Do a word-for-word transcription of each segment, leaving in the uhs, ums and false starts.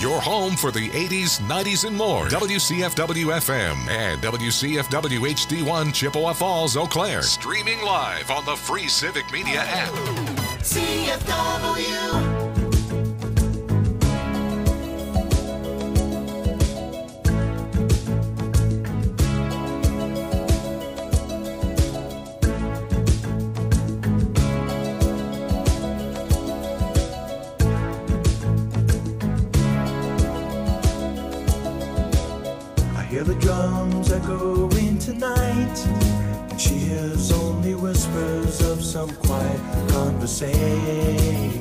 Your home for the eighties, nineties, and more. W C F W F M and W C F W H D one Chippewa Falls, Eau Claire. Streaming live on the free Civic Media app. C F W. Hear the drums echoing tonight, and she hears only whispers of some quiet conversation.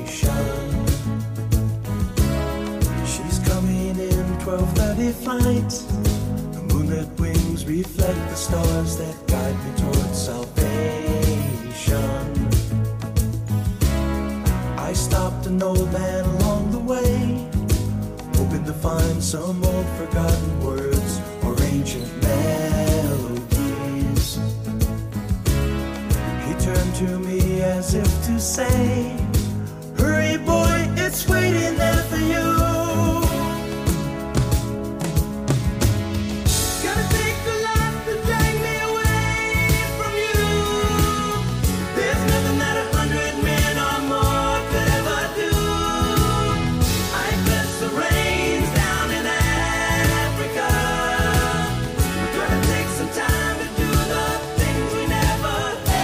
She's coming in twelve thirty flight. The moonlit wings reflect the stars that guide me towards salvation. I stopped an old man along the way, hoping to find some old forgotten words or ancient melodies. He turned to me as if to say, hurry boy, it's waiting there for you. Gotta take the life to drag me away from you. There's nothing that a hundred men or more could ever do. I bless the rains down in Africa. We're gonna take some time to do the things we never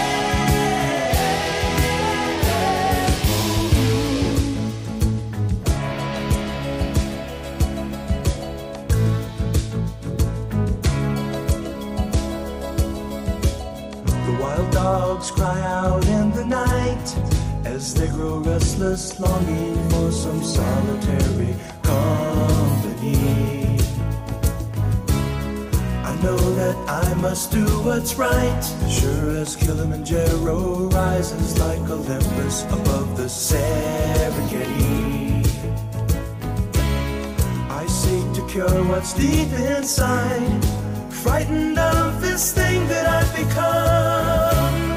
The wild dogs cry out in the night as they grow restless, longing for some solitary company. I know that I must do what's right, sure as Kilimanjaro rises like Olympus above the Serengeti. I seek to cure what's deep inside, frightened of this thing that I've become.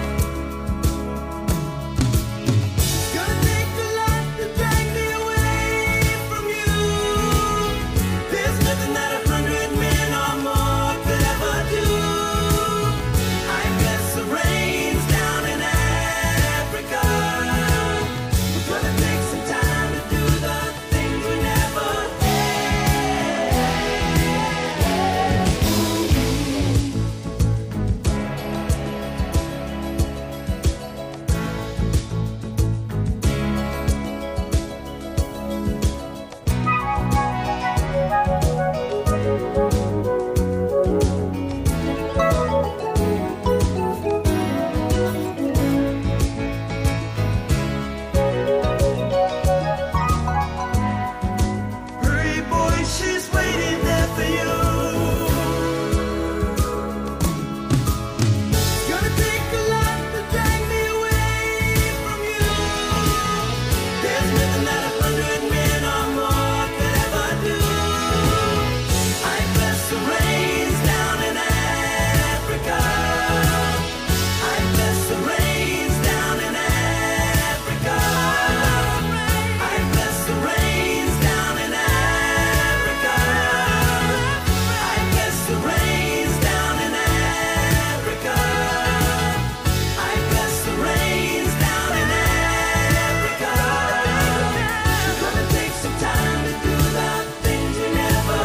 Gonna take a lot to drag me away from you. There's nothing that a hundred men or more could ever do. I bless the rains down in Africa. We're gonna take some time to do the things we never Hurry, boy, she's waiting there for you. Gonna take a lot to drag me away from you. There's nothing that a hundred men or more could ever do. I bless the rains down in Africa. I bless the rains down in Africa. I bless the rains down in Africa. I bless the rains down in Africa. I bless the rains down in Africa. We're gonna take some time to do the things we never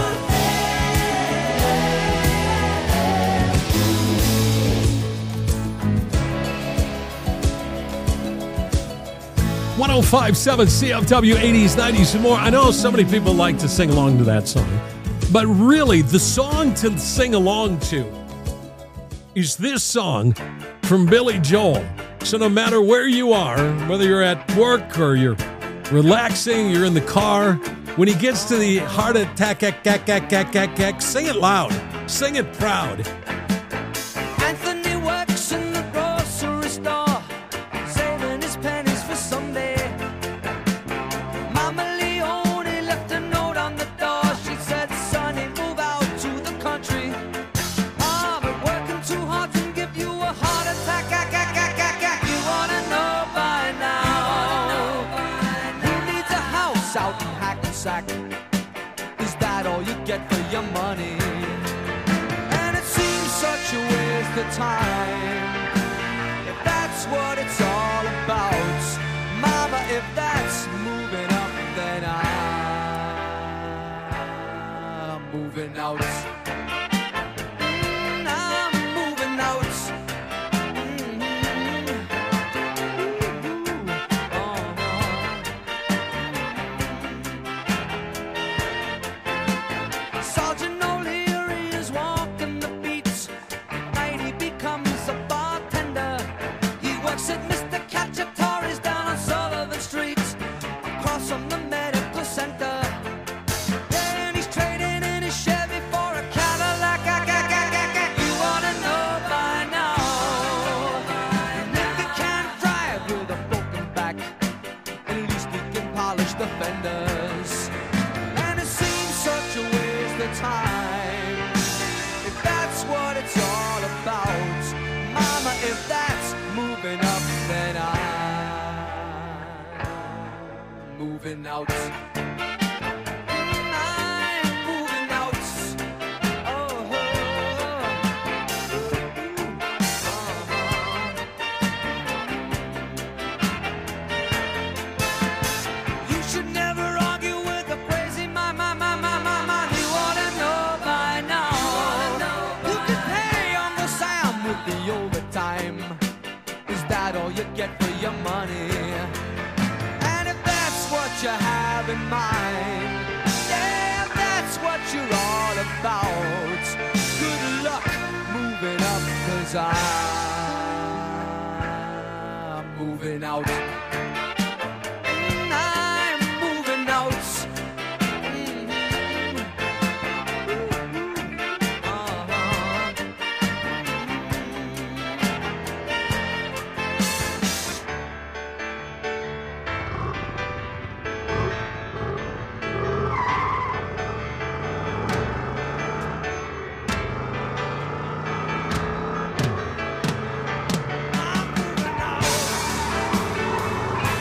one oh five point seven C F W eighties, nineties, and more. I know so many people like to sing along to that song, but really, the song to sing along to is this song from Billy Joel. So no matter where you are, whether you're at work or you're relaxing, you're in the car, when he gets to the heart attack, ack, ack, ack, ack, ack, ack, sing it loud, sing it proud. Anthony works in the grocery store, saving his pennies for someday. Mama Leone left a note on the door. She said, "Sonny, move out to the country. Ah, but working too hard can give you a heart attack. Ack, ack, ack, ack, ack. You wanna know by now who needs a house out in Hackensack? your money. And it seems such a waste of time. If that's what it's all about, Mama, if that's moving up, then I'm moving out. Mm, I'm moving out. Sergeant O'Leary is walking the beats. Night he becomes a bartender. He works at Mister Cacciatore's down on Sullivan Street, across from the medical center. Then he's trading in his Chevy for a Cadillac. You wanna know by now. If he can't drive with a broken back, at least he can polish the fenders. And it seems such a waste of time. If that's what it's all about, Mama, if that's moving up, then I'm moving out. Mm, I'm moving out. Oh, oh, oh. You should never argue with a crazy my, my, my, my, my, my. You ought to know by now. You can pay Uncle Sam with the overtime. Is that all you get for your money? And if that's what you have in mind, yeah, if that's what you're all about, good luck moving up, 'cause I'm moving out. Mm, I'm moving out. Mhm. Uh-huh. I'm moving out.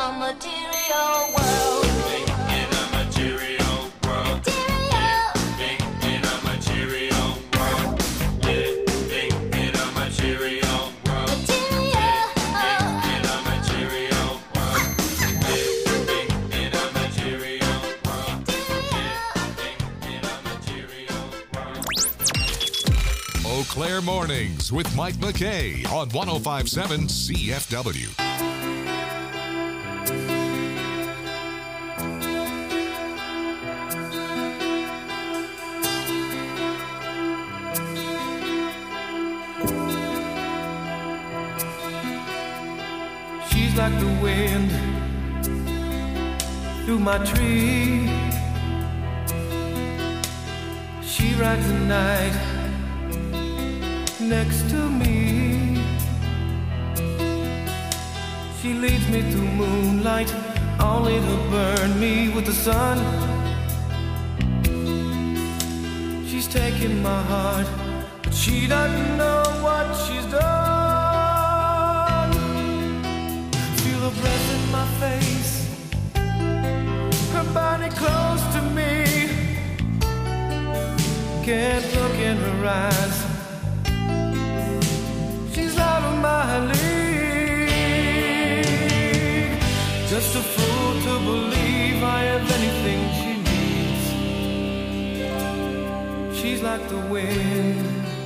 a material world. Living in a material world. Material. Living in a material world. Living in a material world. Material. In a material world. Living in a material world. Living in a material world. Eau Claire Mornings with Mike McKay on one oh five point seven C F W. She's like the wind through my tree. She rides the night next to me. She leads me through moonlight, only to burn me with the sun. She's taking my heart, but she doesn't know what she's done. Feel her breath in my face, her body close to me. Can't look in her eyes, she's out of my league. Just a fool to believe I have anything she needs. She's like the wind.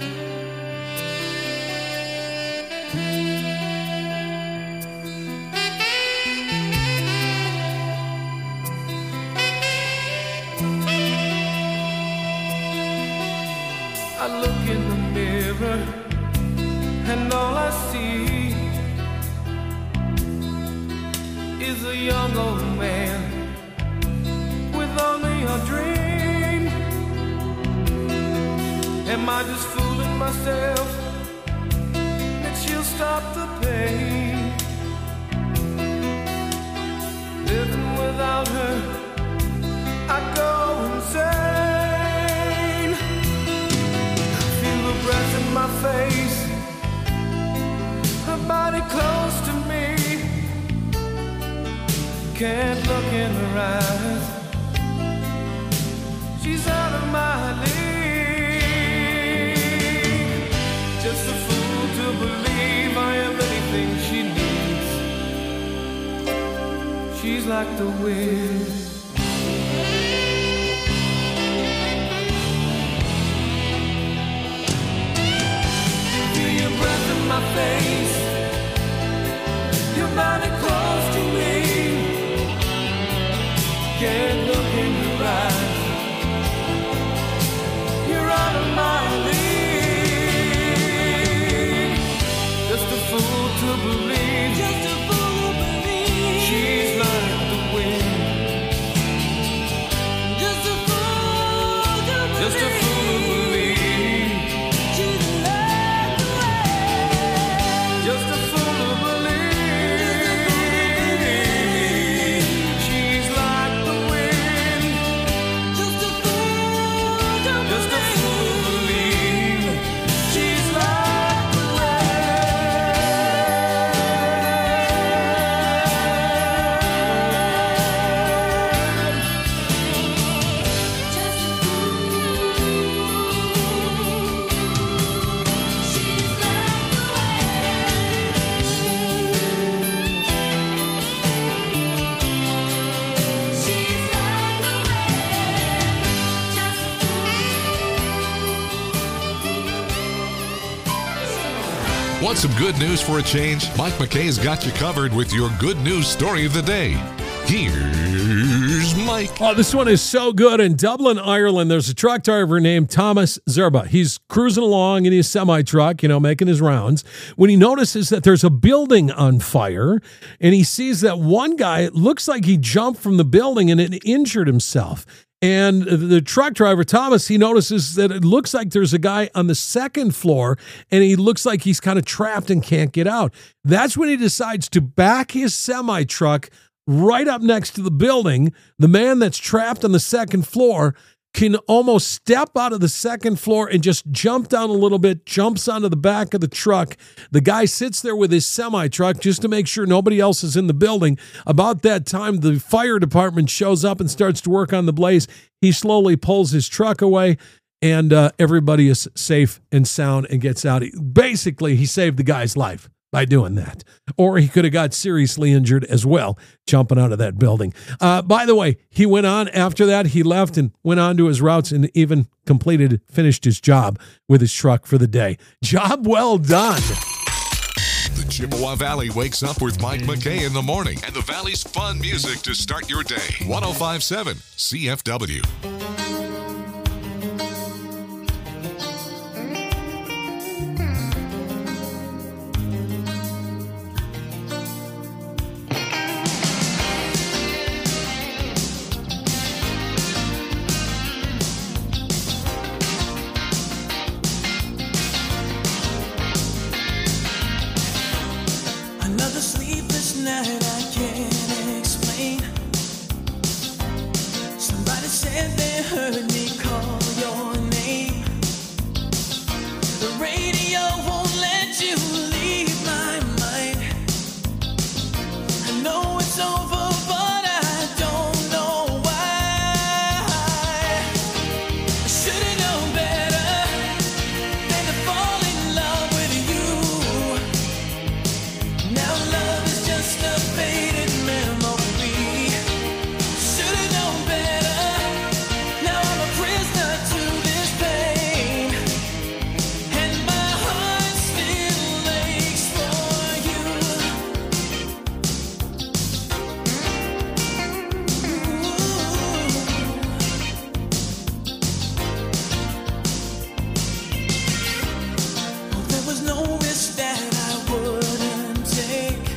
I look in the mirror and all I see is a young old man with only a dream. Am I just fooling myself that she'll stop the pain? Living without her, I go insane. Feel the breath in my face, her body close to me. Can't look in her eyes, she's out of my league. Just a fool to believe I have anything she needs. She's like the wind. Feel your breath in my face, your body close to me. Can't look in your eyes, you're out of my league. Just a fool to believe, just a fool to believe. She's like the wind. Just a fool to believe, just a fool to believe. She's like the wind. Just a fool to believe. She's like the wind. Just a fool to believe. Just a fool to believe. She's like the Want some good news for a change? Mike McKay's got you covered with your good news story of the day. Here's Mike. Oh, this one is so good. In Dublin, Ireland, there's a truck driver named Thomas Zerba. He's cruising along in his semi-truck, you know, making his rounds, when he notices that there's a building on fire, and he sees that one guy, it looks like he jumped from the building and it injured himself. And the truck driver, Thomas, he notices that it looks like there's a guy on the second floor, and he looks like he's kind of trapped and can't get out. That's when he decides to back his semi-truck right up next to the building. The man that's trapped on the second floor can almost step out of the second floor and just jump down a little bit, jumps onto the back of the truck. The guy sits there with his semi-truck just to make sure nobody else is in the building. About that time, the fire department shows up and starts to work on the blaze. He slowly pulls his truck away, and uh, everybody is safe and sound and gets out. Basically, he saved the guy's life by doing that. Or he could have got seriously injured as well, jumping out of that building. Uh, by the way, he went on after that. He left and went on to his routes and even completed, finished his job with his truck for the day. Job well done. The Chippewa Valley wakes up with Mike McKay in the morning and the Valley's fun music to start your day. one oh five point seven C F W. Another sleepless night I can't explain. Somebody said they heard me call your name. The radio won't let you leave my mind. I know it's over, but I don't know why. I should've known better than to fall in love with you. Now love is just a faded memory. Should've known better. Now I'm a prisoner to this pain, and my heart still aches for you. Ooh. There was no risk that I wouldn't take.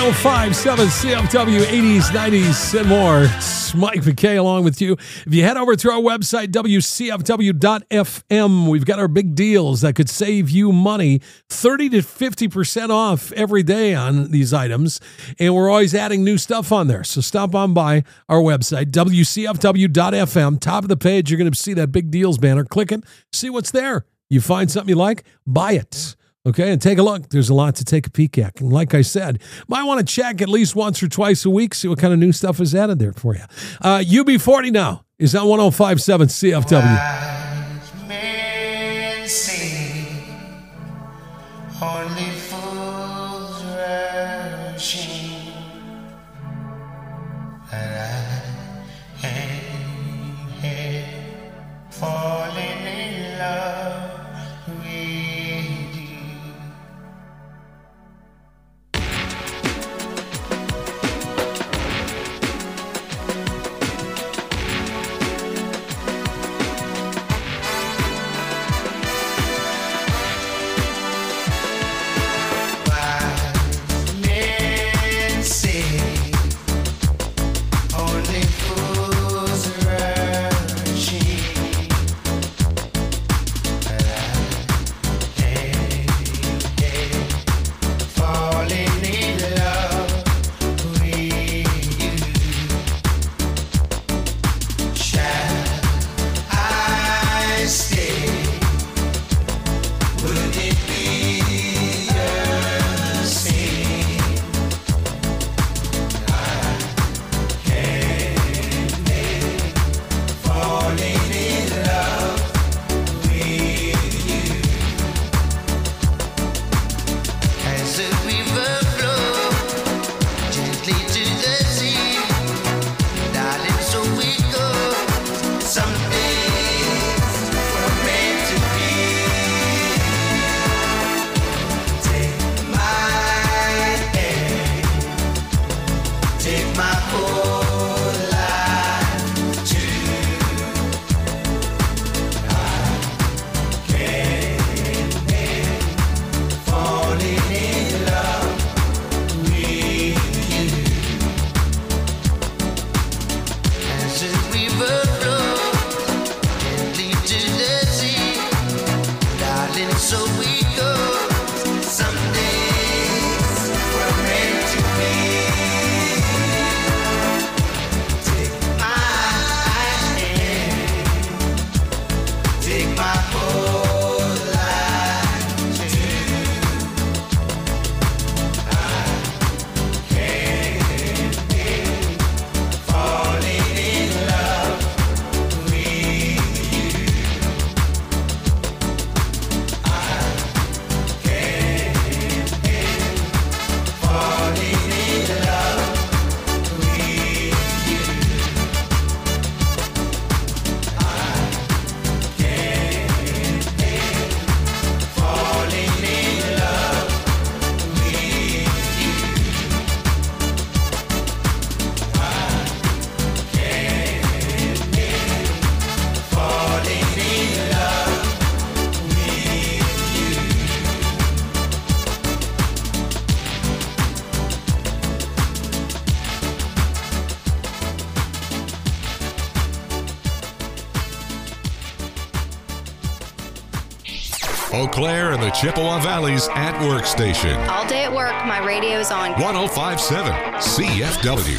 oh five point seven C F W, eighties, nineties, and more. It's Mike McKay along with you. If you head over to our website, W C F W dot F M, we've got our big deals that could save you money, thirty to fifty percent off every day on these items. And we're always adding new stuff on there. So stop on by our website, W C F W dot F M. Top of the page, you're going to see that big deals banner. Click it, see what's there. You find something you like, buy it. Okay, and take a look. There's a lot to take a peek at. And like I said, might want to check at least once or twice a week, see what kind of new stuff is added there for you. Uh, U B forty now is on one oh five point seven C F W. Wise men say only fools rushing, and I ain't here falling in love with you. Wise men say only fools rushing, but I ain't here falling in love with you. Shall I stay? Would it be the same? I can't make falling in love with you. As a river flows gently to the sea, darling, so we go. Some days we're meant to be. Take my hand, take my whole life too. I can't make falling in love with you. As a river flows gently to the sea, darling, so we go. Some days we're meant to be. Take my hand, take my whole life too. I can't make falling in love with you. I can't make falling in love with you. I can't make falling in love with Eau Claire and the Chippewa Valley's at work station. All day at work, my radio's on. one oh five point seven C F W.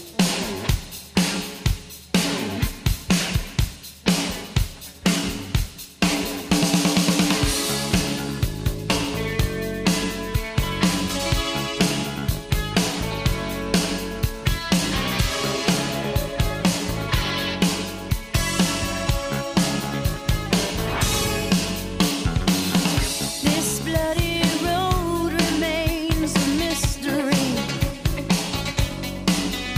This bloody road remains a mystery.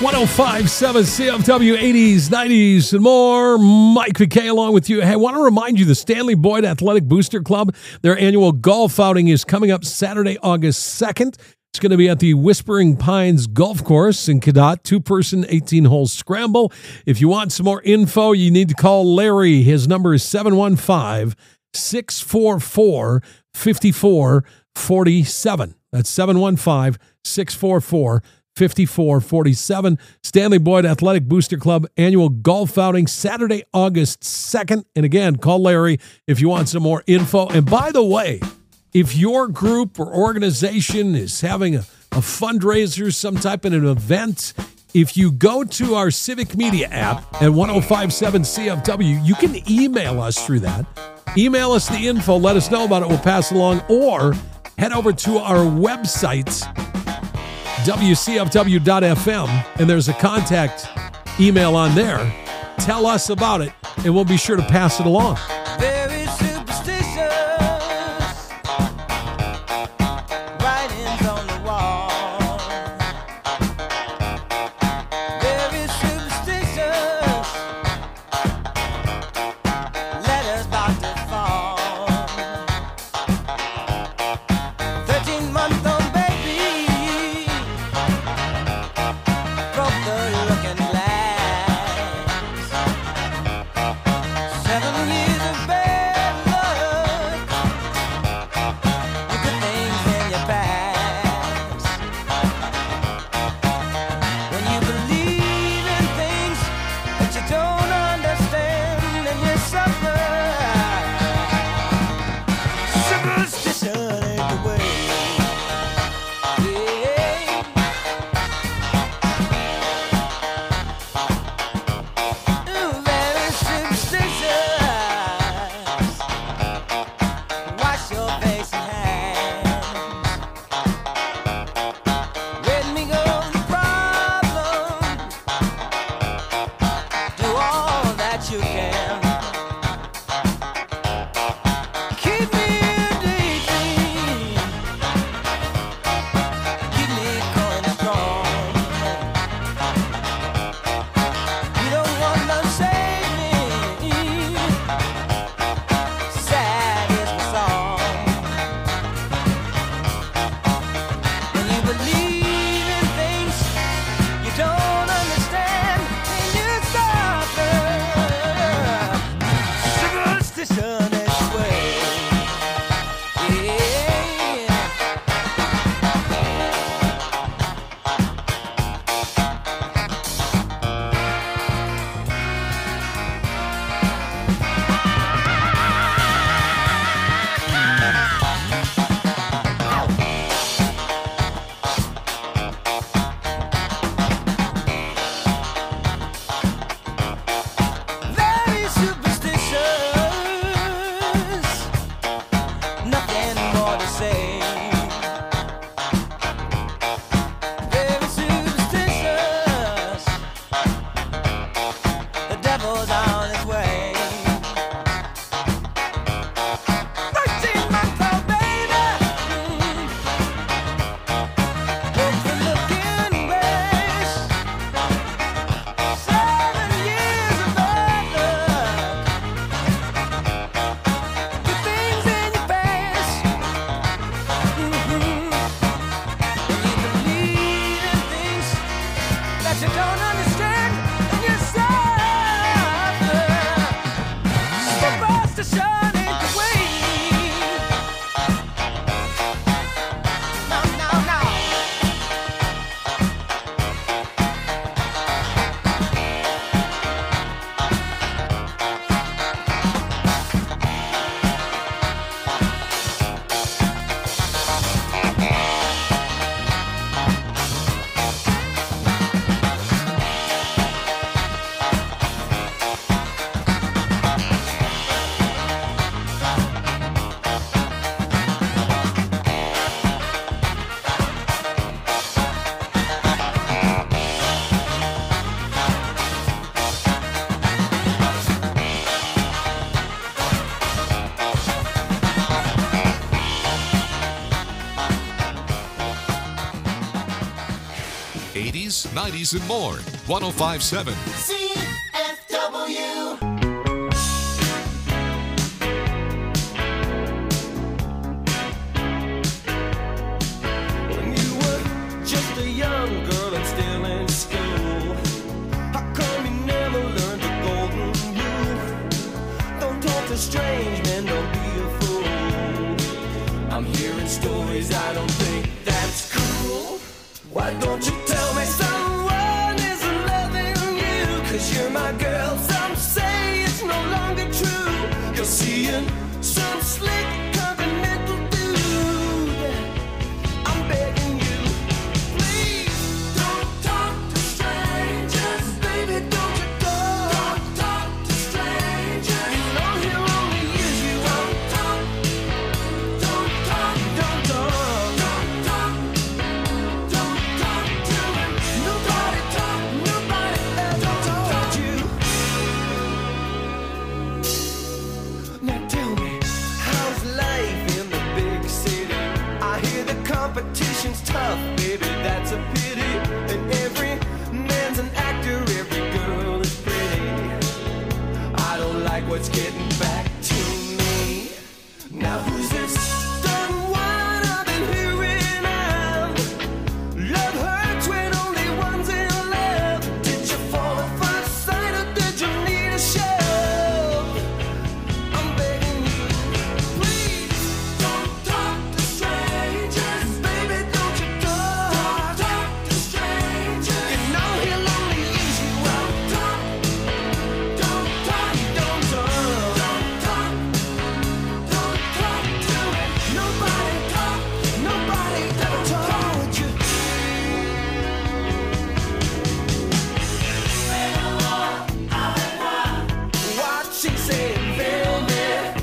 oh five point seven C F W eighties, nineties, and more. Mike McKay along with you. Hey, I want to remind you the Stanley Boyd Athletic Booster Club, their annual golf outing is coming up Saturday, August second. It's going to be at the Whispering Pines Golf Course in Cadott, two-person, eighteen-hole scramble. If you want some more info, you need to call Larry. His number is seven one five, six four four, five four four seven. That's seven one five, six four four, five four four seven. Stanley Boyd Athletic Booster Club annual golf outing, Saturday, August second. And again, call Larry if you want some more info. And by the way, if your group or organization is having a, a fundraiser, some type of an event, if you go to our Civic Media app at ten fifty-seven C F W, you can email us through that. Email us the info. Let us know about it. We'll pass it along. Or head over to our website, W C F W dot F M, and there's a contact email on there. Tell us about it, and we'll be sure to pass it along. Very superstitious. Writings on the wall. Very superstitious. Letters about to fall. Thirteen-month-old baby broke the looking glass. Seven years eighties, nineties, and more. one oh five point seven. C F W. When you were just a young girl and still in school, how come you never learned the golden rule? Don't talk to strange men, don't be a fool. I'm hearing stories, I don't think that's cool. Why don't you tell me someone is loving you? Cause you're my girl, some say it's no longer true. You're seeing some slick continental dude. I'm begging you, please don't talk to strangers. Baby, don't you go. Don't talk to strangers. You know he'll only use you. Don't talk, don't talk, don't talk, don't talk, don't talk to him. Nobody talk, nobody ever told you. Now tell me, how's life in the big city? I hear the competition's tough, baby, that's a pity. And every man's an actor, every girl is pretty. I don't like what's getting back to me. Now who's this stern one I've been hearing of? Love hurts when only one's in love. Did you fall at first sight or did you need a shove? I'm begging you, please don't talk to strangers. Baby, don't you go. Don't talk to strangers. You know he'll only use you. Don't talk, don't talk, don't talk, don't talk, don't talk to him. Nobody talk, nobody ever told you. What she said, baby.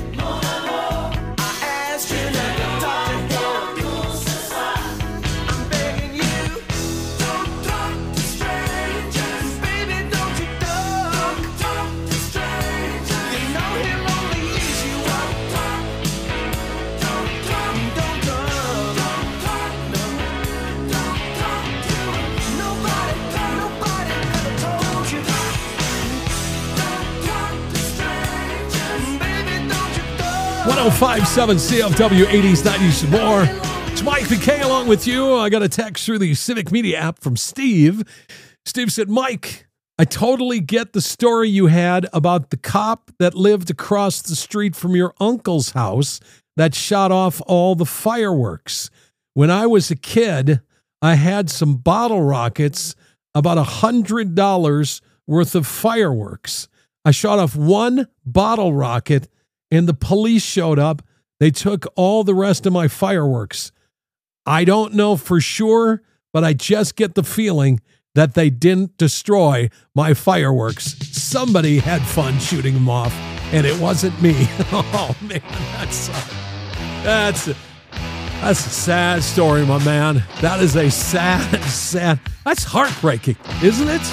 I asked you not to talk to him. I'm begging you, don't talk to strangers. Baby, don't you talk, talk to strangers. You know he'll only use you. Don't talk, don't talk, don't talk, don't talk, no, don't talk to him. Nobody, nobody ever told you. Don't talk to strangers. Baby, don't you talk. one oh five point seven C F W eighties, nineties, and more. It's Mike V K along with you. I got a text through the Civic Media app from Steve. Steve said, Mike, I totally get the story you had about the cop that lived across the street from your uncle's house that shot off all the fireworks. When I was a kid, I had some bottle rockets, about a hundred dollars worth of fireworks. I shot off one bottle rocket and the police showed up. They took all the rest of my fireworks. I don't know for sure, but I just get the feeling that they didn't destroy my fireworks. Somebody had fun shooting them off, and it wasn't me. Oh, man, that's a, that's a, that's a sad story, my man. That is a sad, sad, that's heartbreaking, isn't it?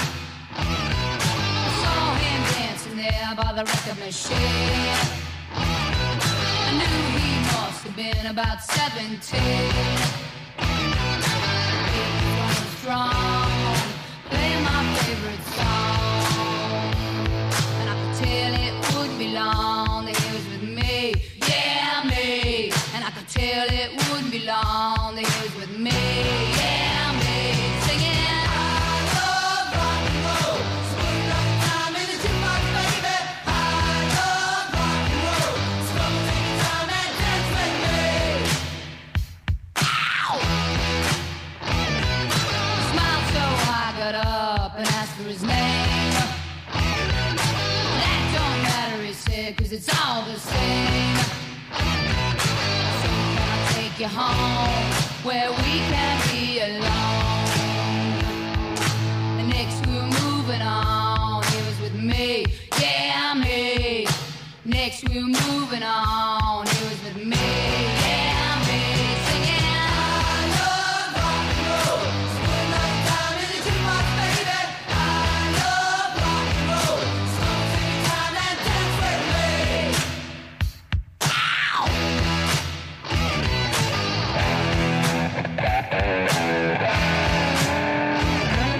Saw him dancing there by the record machine. I knew he must have been about seventeen. He was strong, playing my favorite song, and I could tell it wouldn't be long that he was with me, yeah me. And I could tell it wouldn't be long that he was with me, yeah me. Singing, I love rock and roll, spend like time in the jukebox, baby. I love rock and roll, so come take your time and dance with me. Ow! He smiled so I got up and asked for his name. That don't matter, he said, 'cause it's all the same. So can I take you home where we can be alone? And next we were moving on, he was with me, yeah me. Next we were moving on, he was with me, yeah me. Singing, I love rock and roll, spend like time in the jukebox, baby. I love rock and roll, so take your time and dance with me. Ow!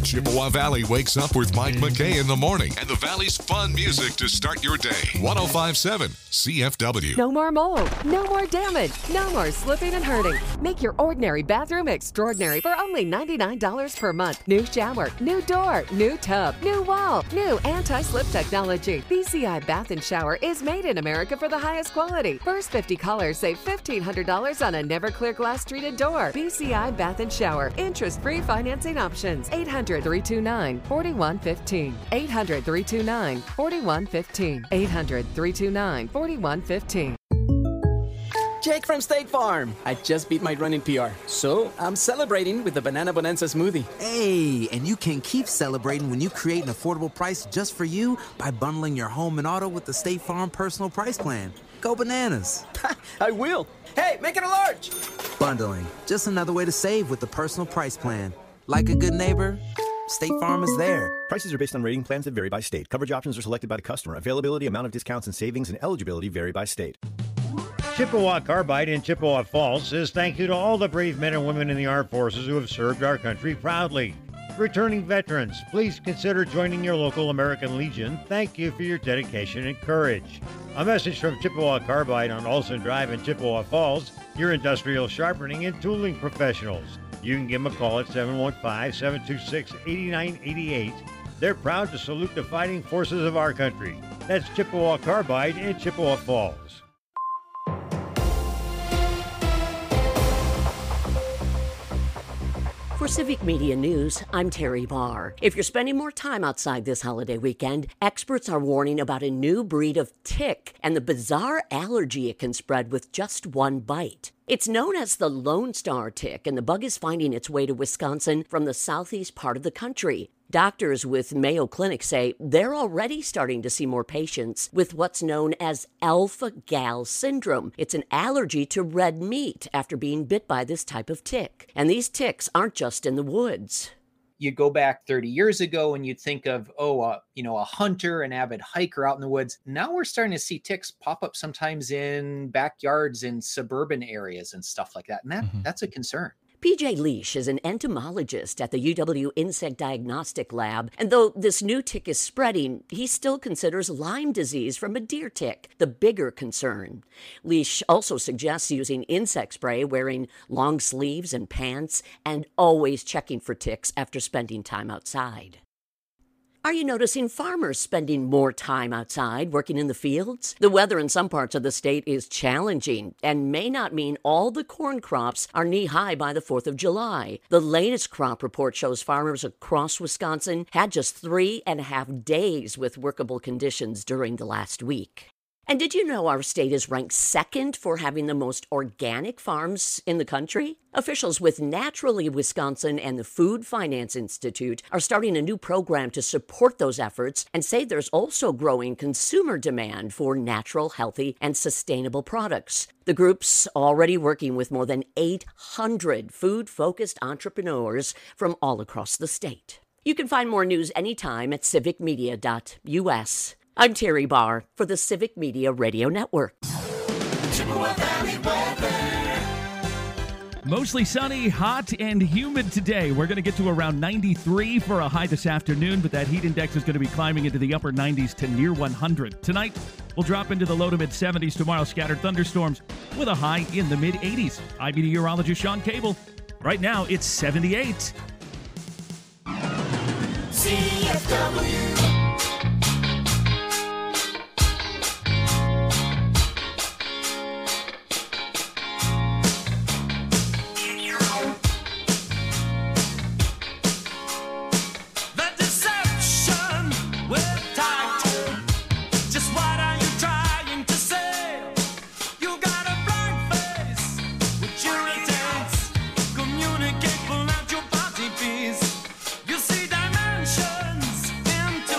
Chippewa Valley wakes up with Mike McKay in the morning and the Valley's fun music to start your day. one oh five point seven C F W. No more mold, no more damage, no more slipping and hurting. Make your ordinary bathroom extraordinary for only ninety-nine dollars per month. New shower, new door, new tub, new wall, new anti-slip technology. B C I Bath and Shower is made in America for the highest quality. First fifty callers save fifteen hundred dollars on a never clear glass treated door. B C I Bath and Shower. Interest-free financing options. eight hundred, three two nine, four one one five. eight hundred, three two nine, four one one five. eight hundred, three two nine, four one one five. Jake from State Farm. I just beat my running P R, so I'm celebrating with the Banana Bonanza smoothie. Hey, and you can keep celebrating when you create an affordable price just for you by bundling your home and auto with the State Farm Personal Price Plan. Go bananas. I will. Hey, make it a large. Bundling, just another way to save with the Personal Price Plan. Like a good neighbor, State Farm is there. Prices are based on rating plans that vary by state. Coverage options are selected by the customer. Availability, amount of discounts and savings, and eligibility vary by state. Chippewa Carbide in Chippewa Falls says thank you to all the brave men and women in the armed forces who have served our country proudly. Returning veterans, please consider joining your local American Legion. Thank you for your dedication and courage. A message from Chippewa Carbide on Olson Drive in Chippewa Falls, your industrial sharpening and tooling professionals. You can give them a call at seven one five, seven two six, eight nine eight eight. They're proud to salute the fighting forces of our country. That's Chippewa Carbide in Chippewa Falls. For Civic Media News, I'm Terry Barr. If you're spending more time outside this holiday weekend, experts are warning about a new breed of tick and the bizarre allergy it can spread with just one bite. It's known as the Lone Star tick, and the bug is finding its way to Wisconsin from the southeast part of the country. Doctors with Mayo Clinic say they're already starting to see more patients with what's known as alpha-gal syndrome. It's an allergy to red meat after being bit by this type of tick. And these ticks aren't just in the woods. You go back thirty years ago and you'd think of, oh, uh, you know, a hunter, an avid hiker out in the woods. Now we're starting to see ticks pop up sometimes in backyards in suburban areas and stuff like that. And that, mm-hmm. that's a concern. P J Leash is an entomologist at the U W Insect Diagnostic Lab, and though this new tick is spreading, he still considers Lyme disease from a deer tick the bigger concern. Leash also suggests using insect spray, wearing long sleeves and pants, and always checking for ticks after spending time outside. Are you noticing farmers spending more time outside working in the fields? The weather in some parts of the state is challenging and may not mean all the corn crops are knee-high by the fourth of July. The latest crop report shows farmers across Wisconsin had just three and a half days with workable conditions during the last week. And did you know our state is ranked second for having the most organic farms in the country? Officials with Naturally Wisconsin and the Food Finance Institute are starting a new program to support those efforts and say there's also growing consumer demand for natural, healthy, and sustainable products. The group's already working with more than eight hundred food-focused entrepreneurs from all across the state. You can find more news anytime at civic media dot U S. I'm Terry Barr for the Civic Media Radio Network. Chippewa Valley weather. Mostly sunny, hot, and humid today. We're going to get to around ninety-three for a high this afternoon, but that heat index is going to be climbing into the upper nineties to near one hundred. Tonight, we'll drop into the low to mid seventies. Tomorrow, scattered thunderstorms with a high in the mid eighties. I'm meteorologist Sean Cable. Right now, it's seventy-eight. C F W. Communicate, pull out your party piece. You see dimensions into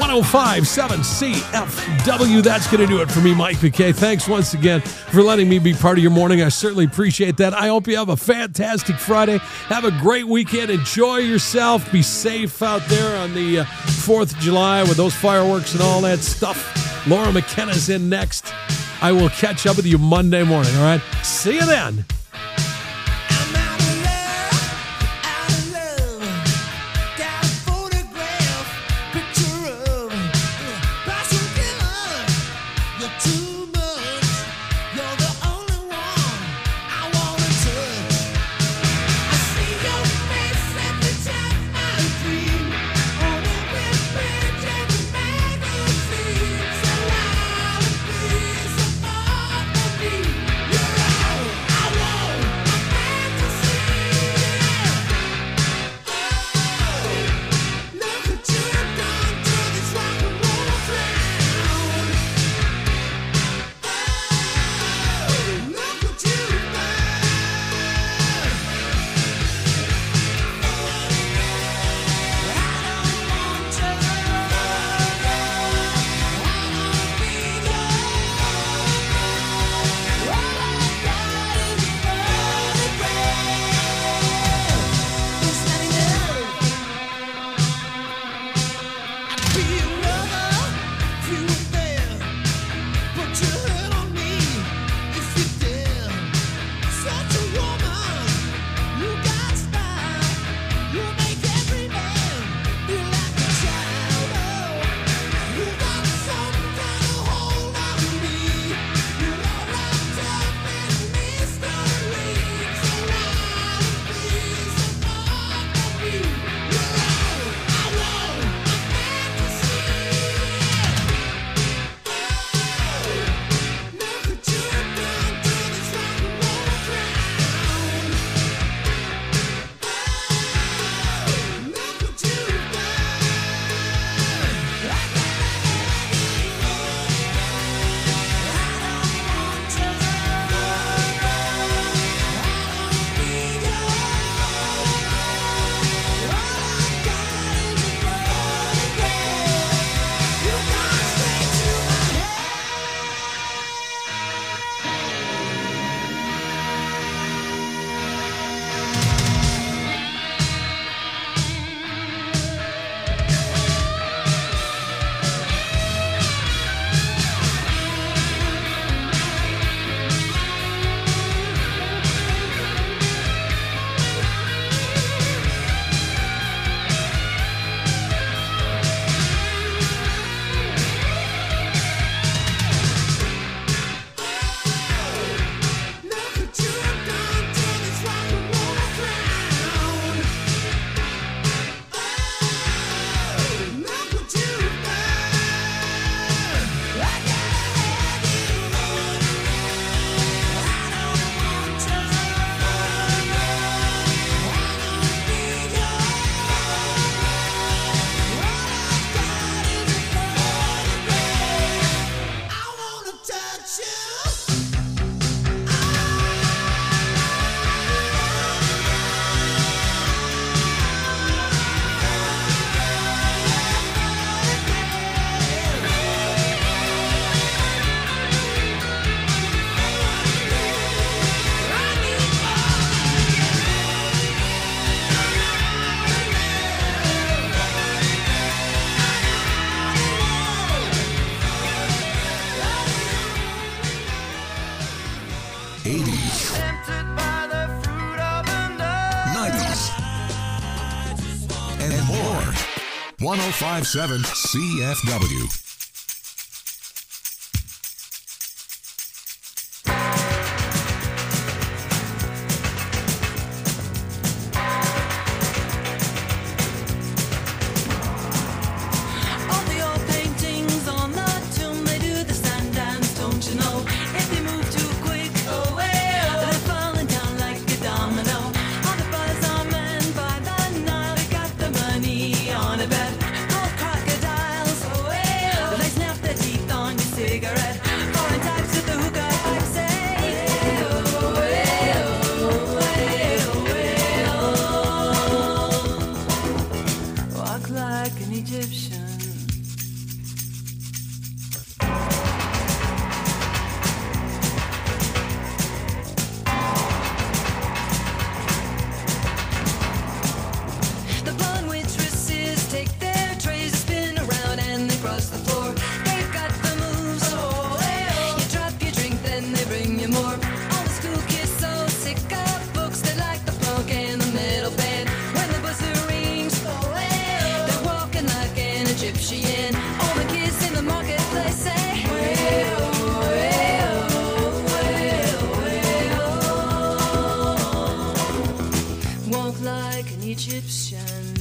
one oh five point seven C F W. That's going to do it for me, Mike McKay. Thanks once again for letting me be part of your morning. I certainly appreciate that. I hope you have a fantastic Friday. Have a great weekend. Enjoy yourself. Be safe out there on the uh, fourth of July with those fireworks and all that stuff. Laura McKenna's in next. I will catch up with you Monday morning, all right? See you then. eighties, nineties, and more. one oh five point seven C F W. All the old paintings on the tomb, they do the stand dance, don't you know? If they move too quick, oh well, they're falling down like a domino. All the buzz are men by the Nile, they got the money on a bet. Gold crocodiles, oh well, Egyptian.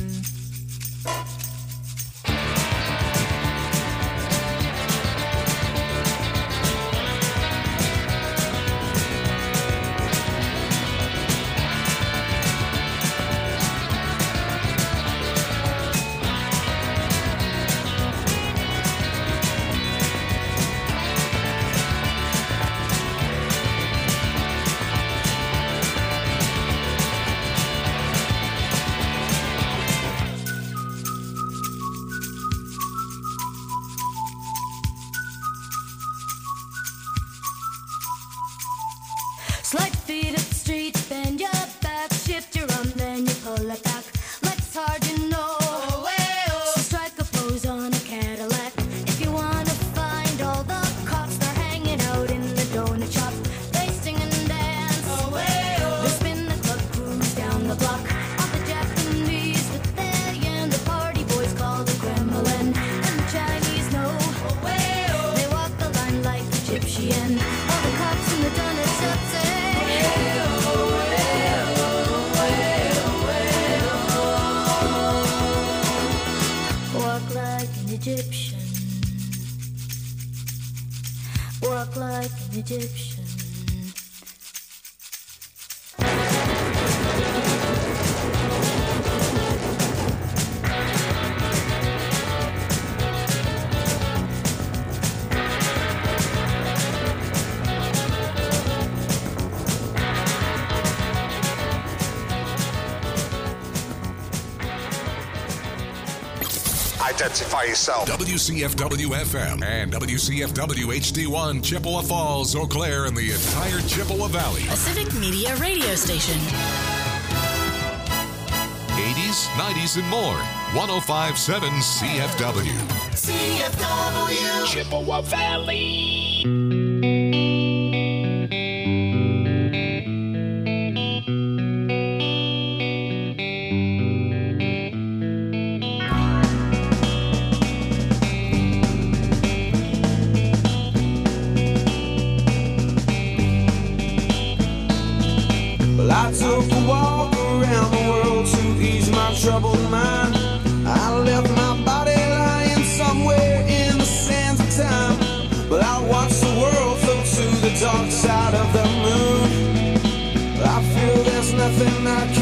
Slide feet up the street, bend your back, shift your arm, then you pull it back. Legs hard, you know. So strike a pose on a Cadillac. If you wanna find all the cops, they're hanging out in the donut shop. They sing and dance. They spin the club, cruise down the block. All the Japanese with their yen, the party boys call the Kremlin, and the Chinese know. They walk the line like Egyptian. All the cops in the donut shop say. Walk like an Egyptian. Walk like an Egyptian. Identify yourself. W C F W F M and W C F W H D one, Chippewa Falls, Eau Claire, and the entire Chippewa Valley. A Civic Media radio station. eighties, nineties, and more. one oh five point seven C F W. C F W. Chippewa Valley. Well, I took a walk around the world to ease my troubled mind. I left my body lying somewhere in the sands of time. But I watched the world float to the dark side of the moon. I feel there's nothing I can